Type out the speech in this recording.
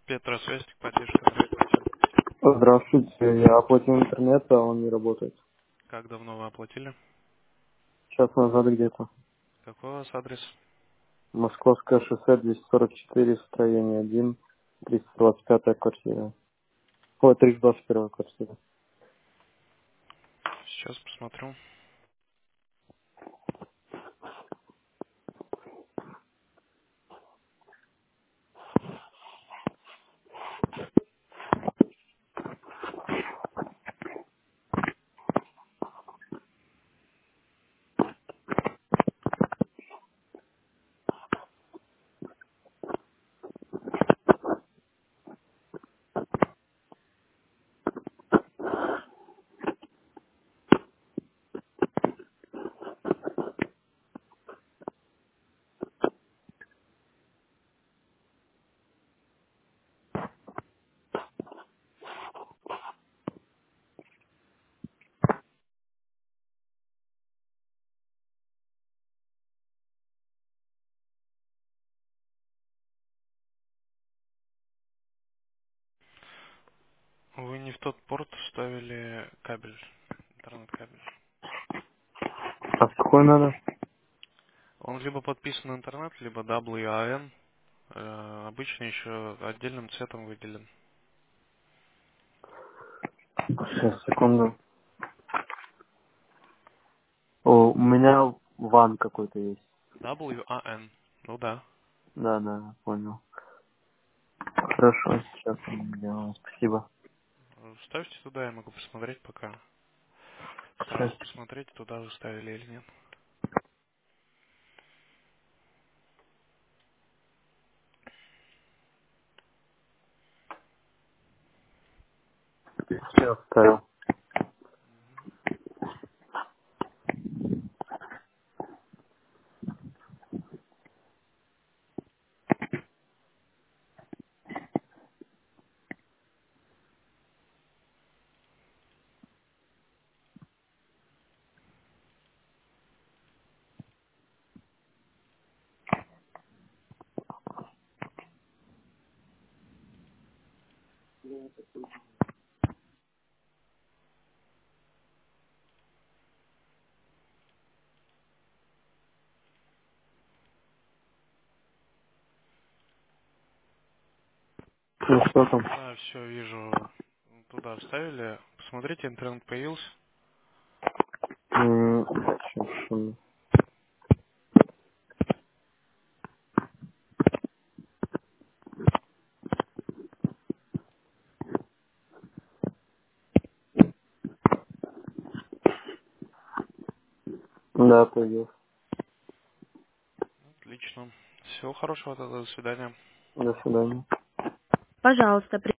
Петросвязь, поддержка, здравствуйте. Здравствуйте, я оплатил интернет, а он не работает. Как давно вы оплатили? Час назад где-то. Какой у вас адрес? Московское шоссе 244, строение 1, 325 квартира. Ой, 321 квартира. Сейчас посмотрю. Вы не в тот порт вставили кабель, интернет-кабель. А с какой надо? Он либо подписан на интернет, либо WAN. Обычно еще отдельным цветом выделен. Сейчас, секунду. О, у меня ван какой-то есть. WAN. Ну да. Да, да, понял. Хорошо, сейчас делаю. Спасибо. Ставьте туда, я могу посмотреть пока. Сейчас, Сразу посмотреть, туда вы ставили или нет. сейчас ставил. Ну что там? Да, все, вижу. Туда вставили. Посмотрите, интернет появился. Сейчас, да, появился. Отлично. Всего хорошего тогда, до свидания. До свидания. Пожалуйста,